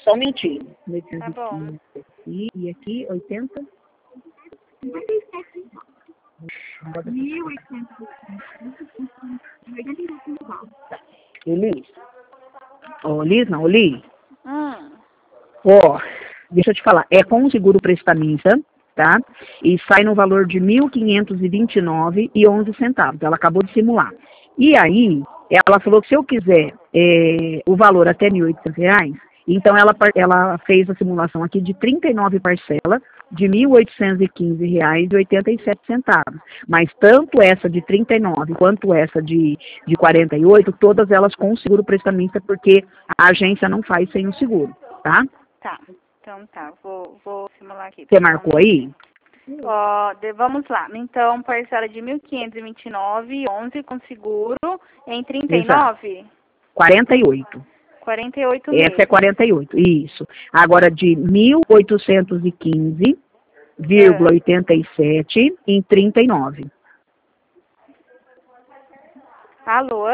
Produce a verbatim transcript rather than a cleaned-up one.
só um minutinho. Tá bom. Aqui, e aqui, oitenta. mil oitocentos E Liz? Ô, Liz, não, ô, Liz. Hum. Ó, deixa eu te falar, é com o seguro prestamista, tá? E sai no valor de mil quinhentos e vinte e nove reais e onze centavos. Ela acabou de simular. E aí, ela falou que se eu quiser é, o valor até mil e oitocentos reais, então ela, ela fez a simulação aqui de trinta e nove parcelas de mil oitocentos e quinze reais e oitenta e sete centavos. Mas tanto essa de trinta e nove quanto essa de, de quarenta e oito, todas elas com o seguro prestamista, porque a agência não faz sem o seguro, tá? Tá. Então tá, vou, vou simular aqui. Você marcou aí? Ó, de, vamos lá. Então, parcela de mil quinhentos e vinte e nove reais e onze com seguro em trinta e nove? quarenta e oito. quarenta e oito Essa meses. é quarenta e oito, isso. Agora de mil oitocentos e quinze vírgula oitenta e sete em trinta e nove. Alô?